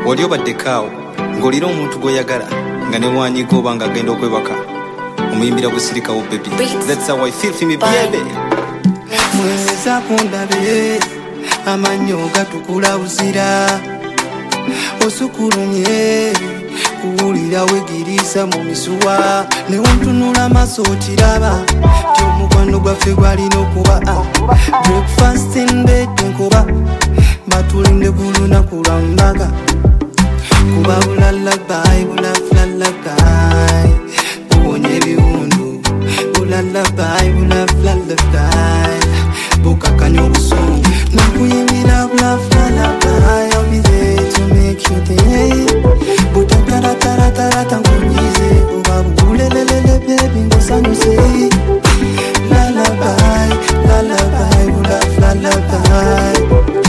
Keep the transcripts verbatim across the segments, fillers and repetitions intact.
oli obaddekaawo ng'olira omuntu gw'oyagala nga ne wanyiga oba ng'agenda okwebaka omuyimbira busirikawo baby. That's how I feel for me baby. Mweza kundabe amanyo gatukula buzira osukulumye kuwulira wegirisa mu misuwa ne wontunula maso kiraba ky'omukwano gwaffe gwalina okuba breakfast in bed nkuba batulinde ku lunaku lwa mbaga kuba bulalabayi bulafulalabayi buwonye ebiwundu bulalabayi bulafulalabayi bukakanya obusungu nakuyimbira bulafulalabayi I'll be there to make you day butataratarata nkunyize oba bugulelelele baby ngosanyuse lalabayi lalabayi bulafulalabayi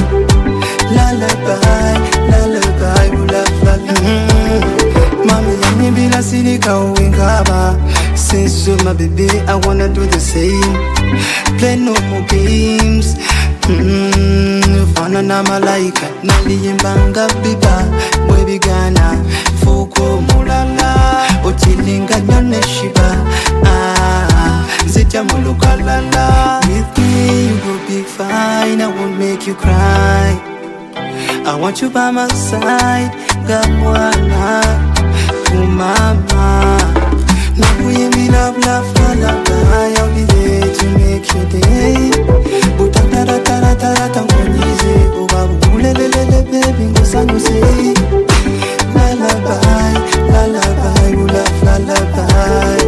lalabayi lalabayi bulafulalabayi mami yamibila sirika uwinkaba since you're my baby I wanna do the same play no more games mm, fana na malaika naliyimbanga biba bwebigana fuko mulala otilinga nyone shiba ah, zita mulukalala with me you will be fine I won't make you cry I want you by my side gamwana kumama nakuyimbira bulafulalabayi I'll be there to make your day butataratarata nkunyize oba bugulelelele baby ngosanyuse lalabayi lalabayi bulafulalabayi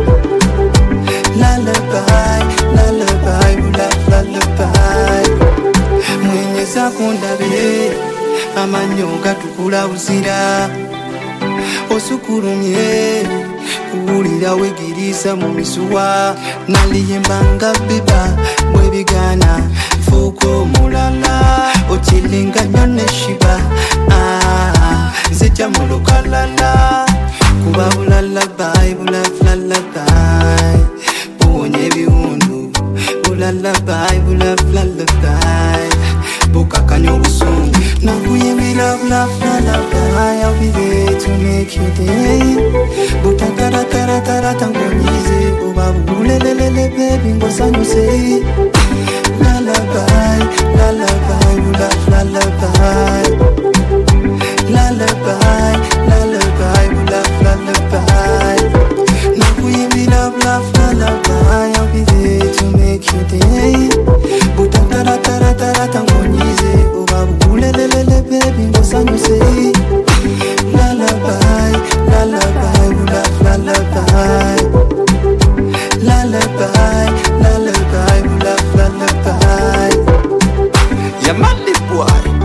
lalabayi lalabayi bulafulalabayi mwenyeza kundabe amanyo gatukula buzira osukulumye kuwulira wegirisa mu misuwa naliyimbanga biba bwebigana fuko mulala otilinga nyone shiba ah, zita mulukalala kuba bulalabayi bulafulalabayi buwonye ebiwundu bulalabayi bulafulalabayi bukakanya obusungu nakuyimbira bulafulalabayi I'll be there to make you day butataratarata nkunyize oba bugulelelele baby ngosanyuse lalabayi lalabayi bulafulalabayi lalabayi lalabayi bulafulalabayi nakuyimbira bulafulalabayi I'll be there to make you day butataratarata nkunyize oba bugulelelele baby ngosanyuse lalabayi lalabayi bulafulalabayi lalabayi lalabayi bulafulalabayi Yamali boy